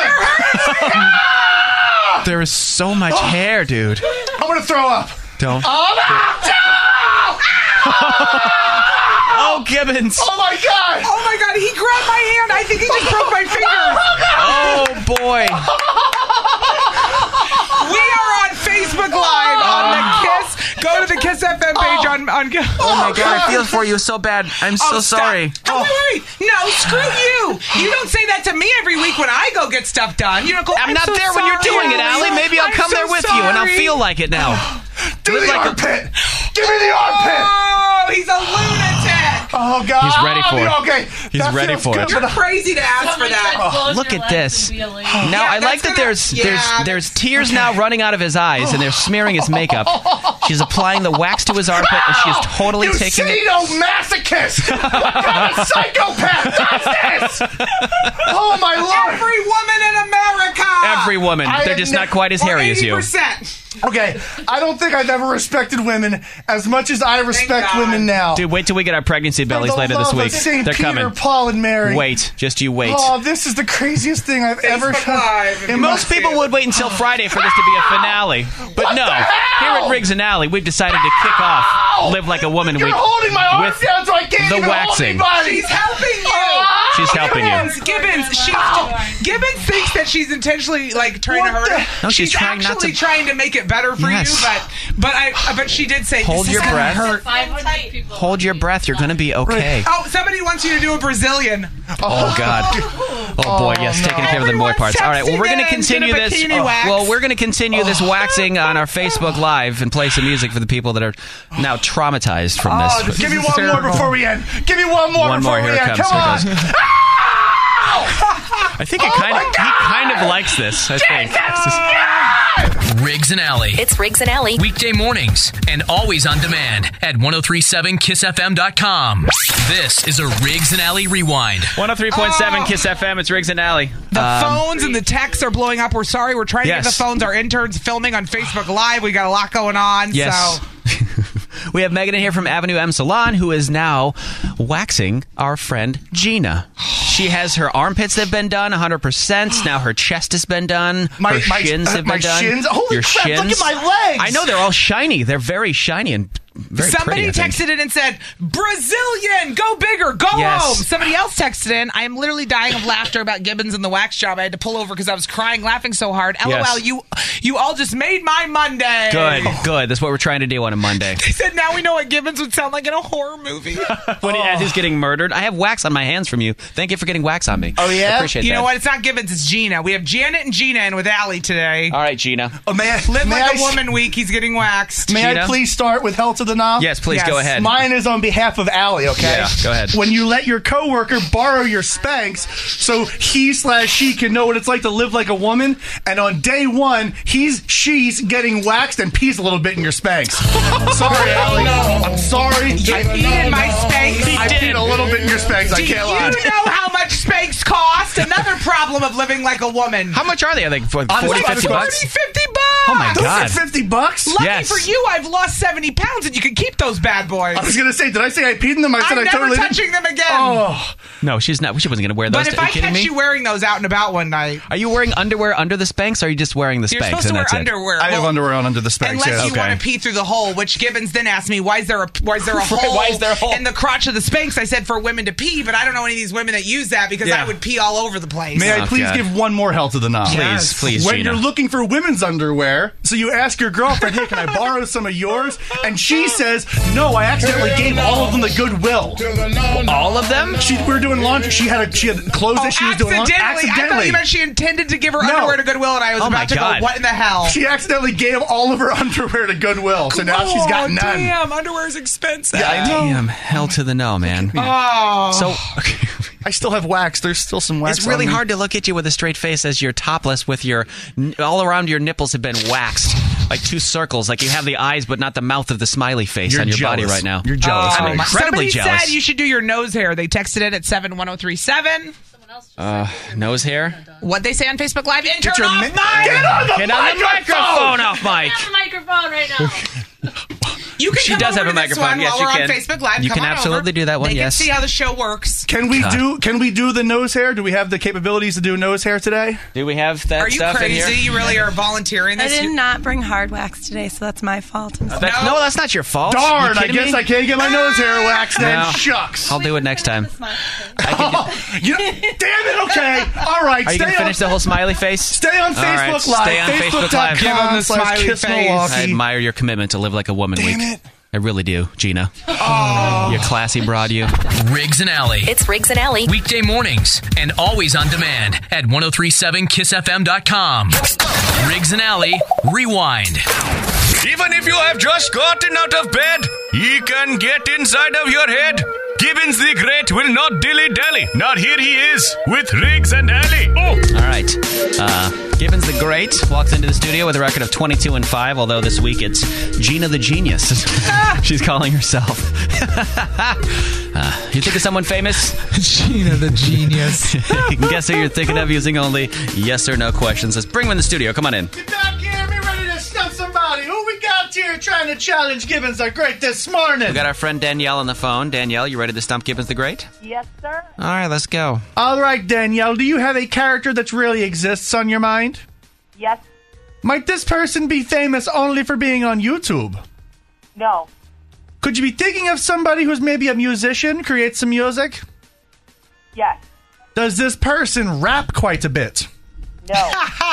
There is so much hair, dude. I'm going to throw up. Don't. Oh, Gibbons. Oh, my God. Oh, my God. He grabbed my hand. I think he just broke my fingers. Oh, boy. We are on Facebook Live on the Kiss. Go to the Kiss FM page on Oh, my God. I feel for you so bad. I'm so sorry. Oh, wait. No, screw you. You don't say that to me every week when I go get stuff done. You don't go, I'm not so there when you're doing it, Allie. Maybe I'll come there with you, and I'll feel like it now. Do the armpit. Give me the armpit. Oh, he's a lunatic. Oh, God. He's ready for it. Okay. He's ready for it. You're crazy to ask for that. Look at this. Now, I like that there's tears now running out of his eyes, and they're smearing his makeup. She's applying the wax to his armpit, and she is totally taking it. You sadomasochist! What kind of psychopath does this? Oh, my Lord. Every woman in America. Every woman. They're just not quite as hairy as you. 80%. Okay, I don't think I've ever respected women as much as I respect women now. Dude, wait till we get our pregnancy bellies later this week. Saint They're Peter, coming. Paul, and Mary. Wait, just you wait. Oh, this is the craziest thing I've ever done. Most people would wait until Friday for this to be a finale. But no, here at Riggs and Alley, we've decided to kick off Live Like a Woman You're Week holding my arm with down so I can't the even waxing. hold anybody. She's helping you. She's helping you. Gibbons thinks that she's intentionally like trying to hurt her. No, she's trying not actually to. trying to make it better for you, but she did say Hold this your is gonna breath. hurt. 500 people. Hold your breath. You're going to be okay. Oh, somebody wants you to do a Brazilian. Oh, God. Oh, boy, yes, taking care of the boy parts. All right, well, we're going to continue this. We're going to continue this waxing on our Facebook Live and play some music for the people that are now traumatized from this. Give me one more before we end. Give me one more before we end. Come on. I think he kind of likes this, I think. Riggs and Alley. It's Riggs and Alley. Weekday mornings and always on demand at 1037kissfm.com. This is a Riggs and Alley Rewind. 103.7 Kiss FM. It's Riggs and Alley. The phones and the texts are blowing up. We're sorry. We're trying to get the phones. Our intern's filming on Facebook Live. We got a lot going on. Yes. So. We have Megan in here from Avenue M Salon, who is now waxing our friend Gina. She has her armpits that have been done 100%. Now her chest has been done. Her shins have been done. Shins? Holy Your crap, shins. look at my legs. I know, they're all shiny. They're very shiny and very Somebody pretty, I think. texted in and said, Brazilian, go bigger, go home. Somebody else texted in, I am literally dying of laughter about Gibbons and the wax job. I had to pull over because I was crying, laughing so hard. LOL, you all just made my Monday. Good. That's what we're trying to do on a Monday. They said, now we know what Gibbons would sound like in a horror movie. As he's getting murdered. I have wax on my hands from you. Thank you for getting wax on me. Oh, yeah? I appreciate that. You know what? It's not Gibbons, it's Gina. We have Janet and Gina in with Allie today. All right, Gina. Live Like a Woman Week. He's getting waxed. May I please start with Hell to the the knob? Yes, please go ahead. Mine is on behalf of Allie, okay? Yeah, go ahead. When you let your coworker borrow your Spanx so he/she can know what it's like to live like a woman, and on day one, she's getting waxed and pees a little bit in your Spanx. Sorry, Allie. I'm sorry. You peed in my Spanx. I peed a little bit in your Spanx. I can't lie. Do you know how much Spanx cost? Another problem of living like a woman. How much are they? Are they for 40, Honestly, 50 bucks? 50 bucks. Oh, my God. $50? Lucky Yes. for you, I've lost 70 pounds and you can keep those bad boys. I was going to say, did I say I peed in them? I said I'm I never totally touching them again. Oh. No, she's not. She wasn't going to wear those. But if Are I you kidding catch me? you wearing those out and about one night, Are you wearing underwear under the Spanx, or are you just wearing the you're Spanx supposed to and wear that's it? underwear. I have underwear on under the Spanx, Unless yes. you want to pee through the hole, which Gibbons then asked me, why is there a hole, Why is there a hole? in the crotch of the Spanx? I said for women to pee, but I don't know any of these women that use that because I would pee all over the place. May I please God. give one more hell to the knob? Please, When Gina. you're looking for women's underwear, so you ask your girlfriend, hey, can I borrow some of yours? And she says, no, I accidentally gave all of them to Goodwill. All of them? We were doing laundry. She had clothes that she was doing laundry. I thought you meant she intended to give her underwear to Goodwill, and I was about to go, what in the hell? She accidentally gave all of her underwear to Goodwill, so now she's got none. Damn, underwear is expensive. Yeah, I know. Damn, hell to the no, man. Oh. So, I still have wax. There's still some wax. it's really on me. hard to look at you with a straight face as you're topless with your all around your nipples have been waxed like two circles, like you have the eyes but not the mouth of the smiley face You're on your body jealous. right now. You're jealous. I'm Riggs. incredibly Somebody jealous. said you should do your nose hair. They texted it at 71037. Nose hair? What'd they say on Facebook Live? Turn your off mi- mine! Get on the Get on the microphone off, Mike. I have a microphone right now. You can She come does over have a to this microphone. one Yes, while you we're can. on Facebook Live. You Come can on absolutely over. do that one, They yes. can see how the show works. Can we do the nose hair? Do we have the capabilities to do nose hair today? Do we have that Are you stuff in here? crazy? You really are volunteering I this? did not bring hard wax today, so that's my fault. I'm sorry. No, that's not your fault. Darn, You I kidding guess me? I can't get my nose hair waxed then. No. Shucks. I'll do it next time. Damn it, okay. All right, Are you going to finish the whole smiley face? Stay on All right, Facebook Live. stay on Facebook Live. Give 'em the smiley face. I admire your commitment to live like a woman. Damn week. it. I really do, Gina. You classy broad, you. Riggs and Alley. It's Riggs and Alley. Weekday mornings and always on demand at 1037kissfm.com. Riggs and Alley, rewind. Even if you have just gotten out of bed, he can get inside of your head. Gibbons the Great will not dilly-dally. Now here he is with Riggs and Alley. Oh. All right. Gibbons the Great walks into the studio with a record of 22-5, although this week it's Gina the Genius. She's calling herself. You think of someone famous? Gina the genius. You can guess who you're thinking of using only yes or no questions. Let's bring him in the studio. Come on in. Get back here. Be ready to stump somebody. Who we got here trying to challenge Gibbons the Great this morning? We got our friend Danielle on the phone. Danielle, you ready to stump Gibbons the Great? Yes, sir. All right, let's go. All right, Danielle, do you have a character that really exists on your mind? Yes. Might this person be famous only for being on YouTube? No. Could you be thinking of somebody who's maybe a musician, creates some music? Yes. Does this person rap quite a bit? No.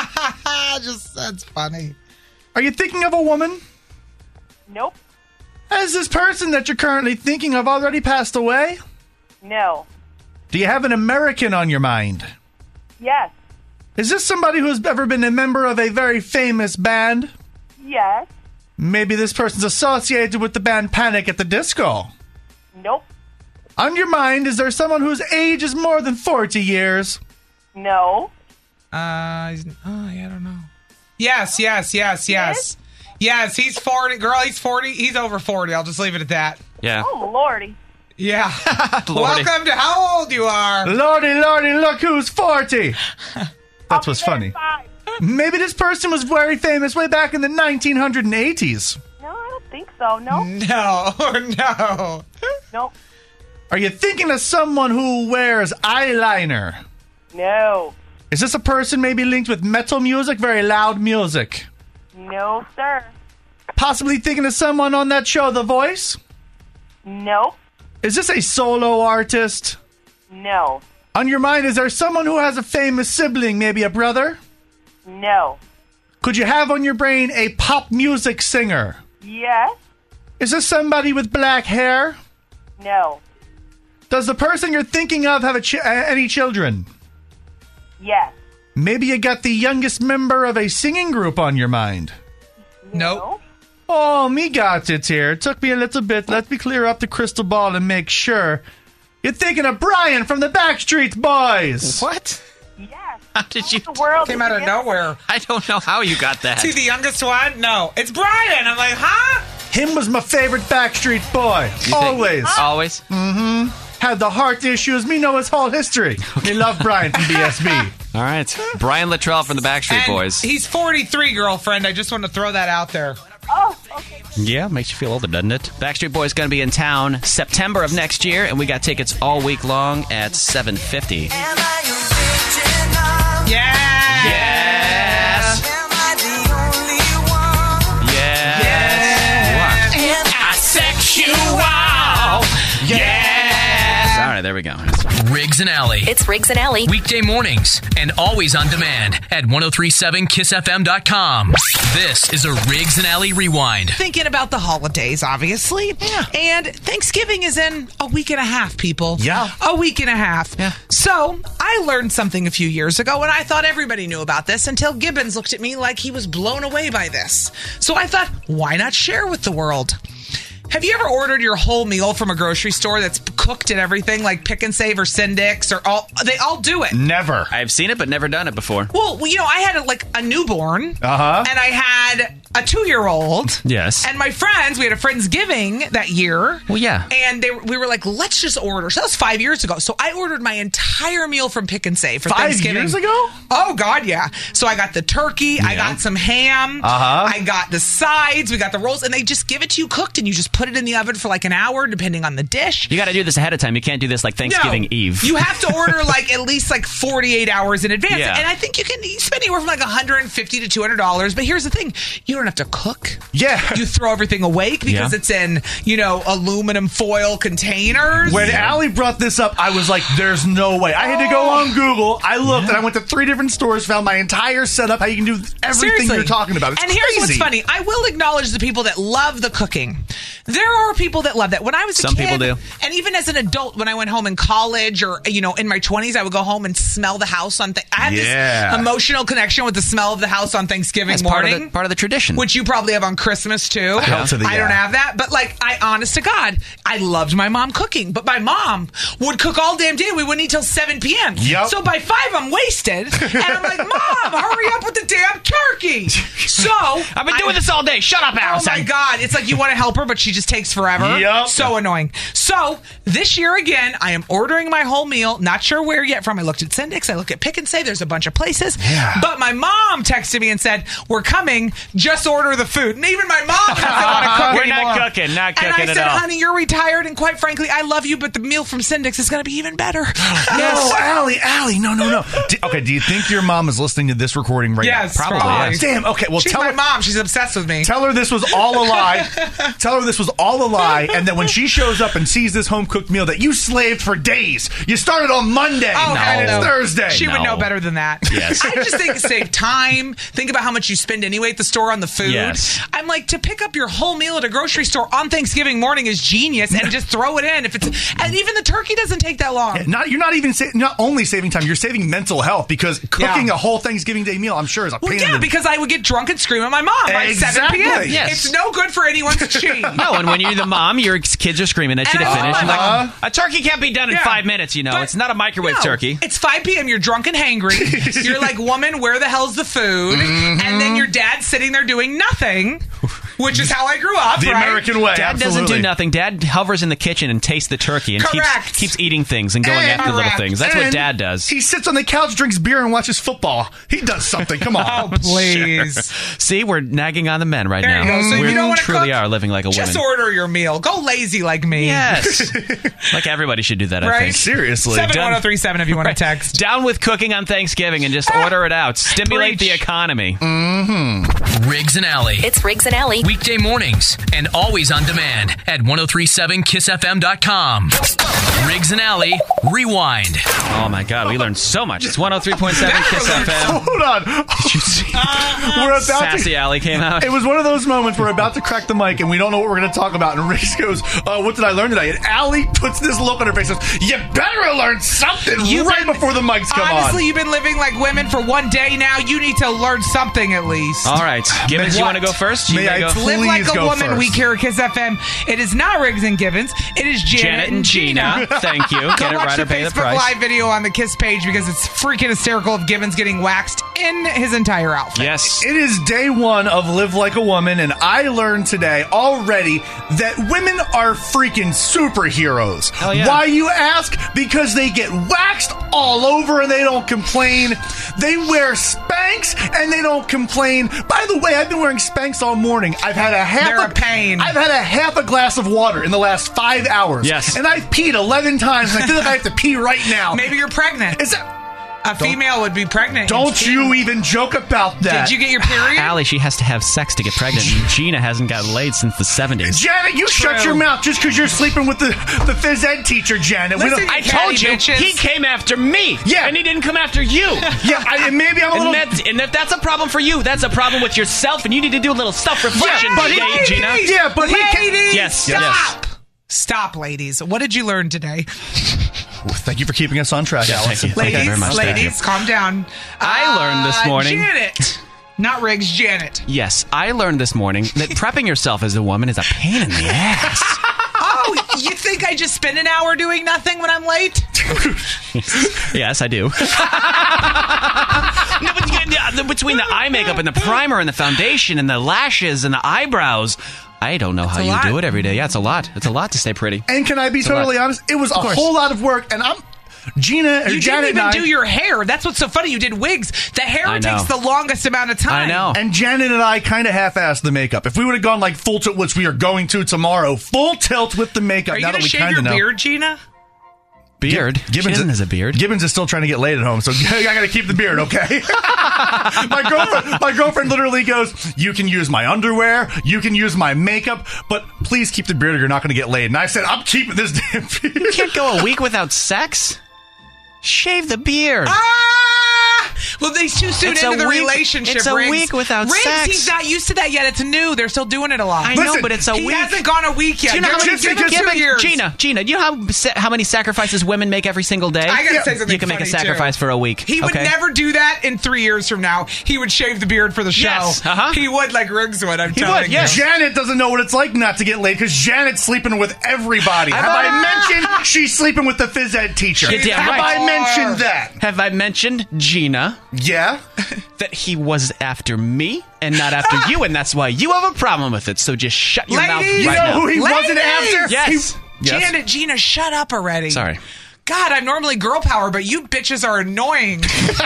That's funny. Are you thinking of a woman? Nope. Has this person that you're currently thinking of already passed away? No. Do you have an American on your mind? Yes. Is this somebody who's ever been a member of a very famous band? Yes. Maybe this person's associated with the band Panic at the Disco. Nope. On your mind, is there someone whose age is more than 40 years? No. I don't know. Yes. Yes, he's 40. Girl, he's 40. He's over 40. I'll just leave it at that. Yeah. Oh, Lordy. Yeah. Lordy. Welcome to how old you are. Lordy, look who's 40. That's what's funny. 5. Maybe this person was very famous way back in the 1980s. No, I don't think so. No. No. Nope. Are you thinking of someone who wears eyeliner? No. Is this a person maybe linked with metal music, very loud music? No, sir. Possibly thinking of someone on that show, The Voice? Nope. Is this a solo artist? No. On your mind, is there someone who has a famous sibling, maybe a brother? No. Could you have on your brain a pop music singer? Yes. Is this somebody with black hair? No. Does the person you're thinking of have any children? Yes. Maybe you got the youngest member of a singing group on your mind. Nope. Oh, me got it here. It took me a little bit. Let me clear up the crystal ball and make sure. You're thinking of Brian from the Backstreet Boys. What? Yes. How did you? The world Came out of nowhere. I don't know how you got that. See the youngest one? No, it's Brian. I'm like, huh? Him was my favorite Backstreet Boy. Always. Always? Had the heart issues. Me know his whole history. Me love Brian from BSB. All right. Brian Luttrell from the Backstreet And Boys. he's 43, girlfriend. I just want to throw that out there. Oh, okay. Yeah, makes you feel older, doesn't it? Backstreet Boys going to be in town September of next year, and we got tickets all week long at $750. Yeah. Yes. Yes. Asexual. Yes. All right, there we go. Riggs and Alley. It's Riggs and Alley. Weekday mornings and always on demand at 1037kissfm.com. This is a Riggs and Alley Rewind. Thinking about the holidays, obviously. Yeah. And Thanksgiving is in a week and a half, people. Yeah. A week and a half. Yeah. So I learned something a few years ago, and I thought everybody knew about this until Gibbons looked at me like he was blown away by this. So I thought, why not share with the world? Have you ever ordered your whole meal from a grocery store that's cooked and everything, like Pick and Save or Sindix, or they all do it? Never. I've seen it, but never done it before. Well, you know, I had a newborn, and I had a 2-year-old. Yes. And my friends, we had a Friendsgiving that year. Well, yeah. And we were like, let's just order. So that was 5 years ago. So I ordered my entire meal from Pick and Save for 5 Thanksgiving. years ago? Oh, God, yeah. So I got the turkey. I got some ham. I got the sides. We got the rolls. And they just give it to you cooked, and you just put it in the oven for like an hour, depending on the dish. You got to do this ahead of time. You can't do this like Thanksgiving Eve. You have to order like at least like 48 hours in advance. Yeah. And I think you spend anywhere from like $150 to $200. But here's the thing. You don't have to cook. Yeah. You throw everything away because it's in, aluminum foil containers. When Allie brought this up, I was like, there's no way. I had to go on Google. I looked and I went to 3 different stores, found my entire setup, how you can do everything Seriously. you're talking about. It's and here's crazy. what's funny. I will acknowledge the people that love the cooking. There are people that love that. When I was a Some kid, people do. and even as an adult, when I went home in college or, in my 20s, I would go home and smell the house on I had this emotional connection with the smell of the house on Thanksgiving That's morning. part of the tradition. Which you probably have on Christmas, too. Hell to the I don't have that. But, honest to God, I loved my mom cooking. But my mom would cook all damn day. We wouldn't eat till 7 p.m. Yep. So by 5, I'm wasted. And I'm like, Mom, hurry up with the damn turkey. So I've been doing this all day. Shut up, Oh Allison. my God. It's like you want to help her, but she just takes forever. Yep. So annoying. So this year again, I am ordering my whole meal. Not sure where yet from. I looked at Sindix. I looked at Pick and Save. There's a bunch of places. Yeah. But my mom texted me and said, we're coming. Just order the food. And even my mom doesn't want to cook We're anymore. not cooking. Not cooking and I at said, all. honey, you're retired. And quite frankly, I love you, but the meal from Sindix is going to be even better. No, Allie, no. Do you think your mom is listening to this recording right now? Yes, probably. yes. Damn, okay, well, She's tell my her. mom. She's obsessed with me. Tell her this was all a lie. Tell her this was all a lie, and that when she shows up and sees this home cooked meal that you slaved for days. You started on Monday, and it's Thursday. She would know better than that. Yes. I just think save time. Think about how much you spend anyway at the store on the food. Yes. I'm like, to pick up your whole meal at a grocery store on Thanksgiving morning is genius, and just throw it in. And even the turkey doesn't take that long. You're not only saving time, you're saving mental health because cooking a whole Thanksgiving Day meal, I'm sure, is a pain in the... because I would get drunk and scream at my mom by 7 Exactly. p.m. Yes. It's no good for anyone's cheese. No, and when you're the mom, your kids are screaming at you to And I finish. love You're my like, a turkey can't be done in 5 minutes, But It's not a microwave no, turkey. It's 5 p.m. You're drunk and hangry. You're like, woman, where the hell's the food? And then your dad's sitting there doing nothing, which is how I grew up, The right? American way. Dad doesn't do nothing. Dad hovers in the kitchen and tastes the turkey and keeps eating things and going after little things. That's what Dad does. He sits on the couch, drinks beer, and watches football. He does something. Come on. Oh, please. See, we're nagging on the men right There now. you go. So we you don't want to truly cook? are living like a woman. Just order your meal. Go lazy like me. Yes. Like everybody should do that, I Right? think. Seriously. 71037 if you want to text. Down with cooking on Thanksgiving and just order it out. Stimulate Preach. the economy. Riggs and Alley. It's Riggs and Alley. Weekday mornings and always on demand at 1037kissfm.com. Riggs and Alley Rewind. Oh my God, we learned so much. It's 103.7 Kiss FM. Hold on. Did you see? We're about Sassy to... Alley came out. It was one of those moments where we're about to crack the mic and we don't know what we're going to talk about. And Riggs goes, what did I learn today? And Allie puts this look on her face and says, you better learn something before the mics come Honestly, on. you've been living like women for one day now. You need to learn something at least. All right. Gibbons, you want to go first? May I Live Please Like a go Woman first. week here at Kiss FM. It is not Riggs and Gibbons. It is Janet and Gina. Thank you. Go Get it watch right the or pay the Facebook price. Live video on the Kiss page because it's freaking hysterical of Gibbons getting waxed in his entire outfit. Yes. It is day one of Live Like a Woman, and I learned today already that women are freaking superheroes. Hell yeah. Why, you ask? Because they get waxed all over and they don't complain. They wear Spanx and they don't complain. By the way, I've been wearing Spanx all morning. I've had They're a pain. I've had a half a glass of water in the last 5 hours. Yes. And I've peed 11 times, and I feel like I have to pee right now. Maybe you're pregnant. Is that... A female would be pregnant. Don't you even joke about that. Did you get your period? Allie, she has to have sex to get pregnant. Gina hasn't gotten laid since the 70s. Janet, you shut your mouth just because you're sleeping with the phys ed teacher, Janet. Listen, I told you, bitches. he came after me. Yeah. And he didn't come after you. Maybe I'm a little... And if that's a problem for you, that's a problem with yourself, and you need to do a little self-reflection today, Gina. Yeah, but he can't... Ladies, Yes, stop. yes. Stop, ladies. What did you learn today? Thank you for keeping us on track, Alice. Thank you. Thank you very much. Thank you. Ladies, calm down. I learned this morning. Janet. Not Riggs, Janet. Yes, I learned this morning that prepping yourself as a woman is a pain in the ass. Oh, you think I just spend an hour doing nothing when I'm late? Yes, I do. No, but between the eye makeup and the primer and the foundation and the lashes and the eyebrows, I don't know how you do it every day. Yeah, it's a lot. It's a lot to stay pretty. And can I be totally honest? It was a whole lot of work, and Gina or You Janet didn't and even do your hair. That's what's so funny. You did wigs. The hair I know. takes the longest amount of time. I know. And Janet and I kind of half-assed the makeup. If we would have gone like full tilt, which we are going to tomorrow, full tilt with the makeup. Are you now going that to we shave kind your of know. beard, Gina? Beard? Gibbons Gibbons has a beard. Gibbons is still trying to get laid at home, so I got to keep the beard, okay? My girlfriend literally goes, you can use my underwear, you can use my makeup, but please keep the beard or you're not going to get laid. And I said, I'm keeping this damn beard. You can't go a week without sex? Shave the beard. Well, they's too soon It's into a the week- relationship. it's a Riggs. week without Riggs, sex. He's not used to that yet. It's new. They're still doing it a lot. I know, Listen, but it's a he week. hasn't gone a week yet. Do you know how many, Give him 2 years. Gina, do you know how many sacrifices women make every single day? I gotta say something You can make a funny, sacrifice too. for a week. He would okay? never do that in 3 years from now. He would shave the beard for the show. Yes, uh-huh. He would like Riggs would, I'm He telling would, you. yes. Janet doesn't know what it's like not to get laid because Janet's sleeping with everybody. Have I mentioned she's sleeping with the phys ed teacher? You're damn Have right. I mentioned that? Have I mentioned, Gina, Yeah? that he was after me and not after you, and that's why you have a problem with it, so just shut your mouth Ladies, You right know now. who he wasn't Ladies! after? Yes. Yes. Janet, Gina, shut up already. Sorry. God, I'm normally girl power, but you bitches are annoying.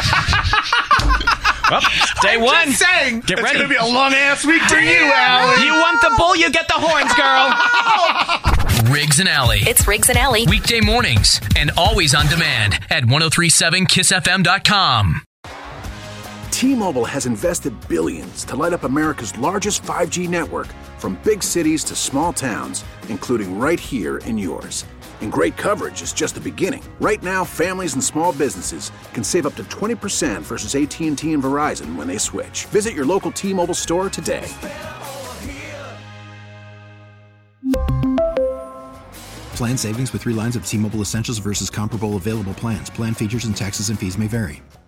Well, day I'm one. just saying. Get It's ready. going to be a long-ass week for you, Allie. You want the bull, you get the horns, girl. Riggs and Alley. It's Riggs and Alley. Weekday mornings and always on demand at 1037kissfm.com. T-Mobile has invested billions to light up America's largest 5G network, from big cities to small towns, including right here in yours. And great coverage is just the beginning. Right now, families and small businesses can save up to 20% versus AT&T and Verizon when they switch. Visit your local T-Mobile store today. Plan savings with 3 lines of T-Mobile Essentials versus comparable available plans. Plan features and taxes and fees may vary.